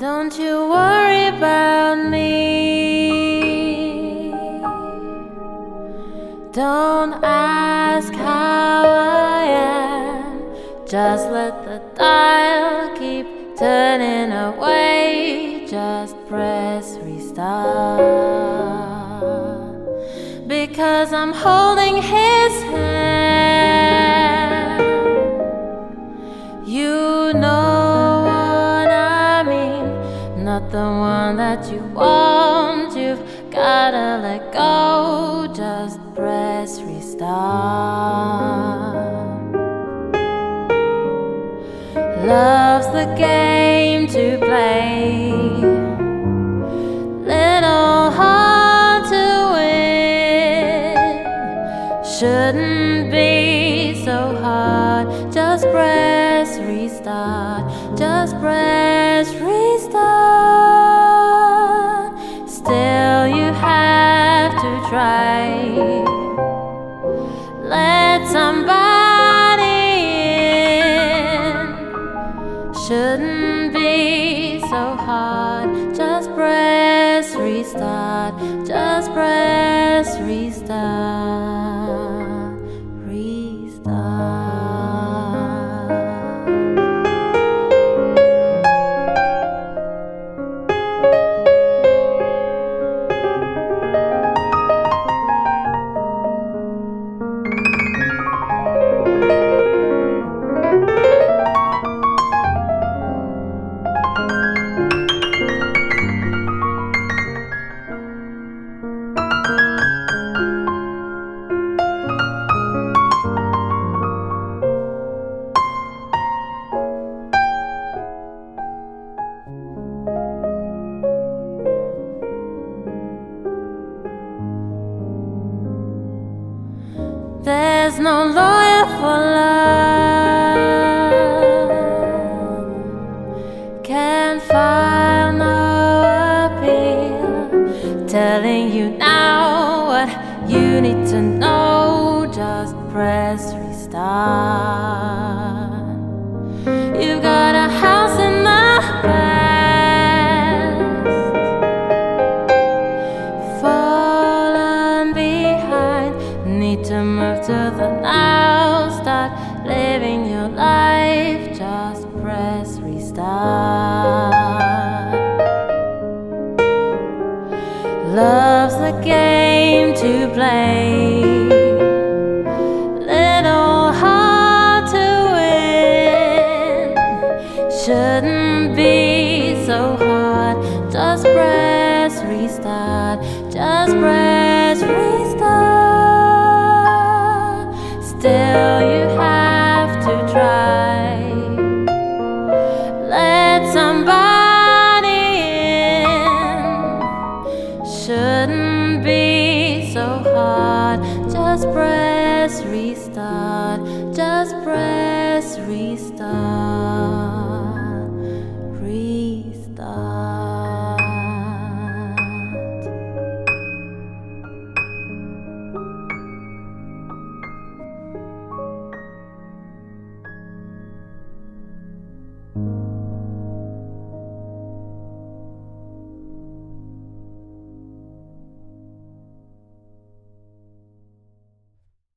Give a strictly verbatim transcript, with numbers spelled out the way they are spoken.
Don't you worry about me. Don't ask how I am. Just let the dial keep turning away. Just press restart. Because I'm holding his hand. You know what I mean. Not the one that you want. You've gotta let go. Just press restart. Love's the game to play. Little hard to win. Shouldn't be so hard. Just press restart. Just press restart. Still you have to try. Let somebody in. Shouldn't be so hard. Just press restart. Just press restart. Restart. There's no lawyer for love. Can't file no appeal. Telling you now what you need to know. Just press restart. You've got a house in the past. Fallen behind. Need to move to the now. Start living your life. Just press restart. Love's the game to play. Little hard to win. Shouldn't be so hard. Just press restart. Just press restart. Still you have to try. Let somebody in. Shouldn't be so hard. Just press restart. Just press restart.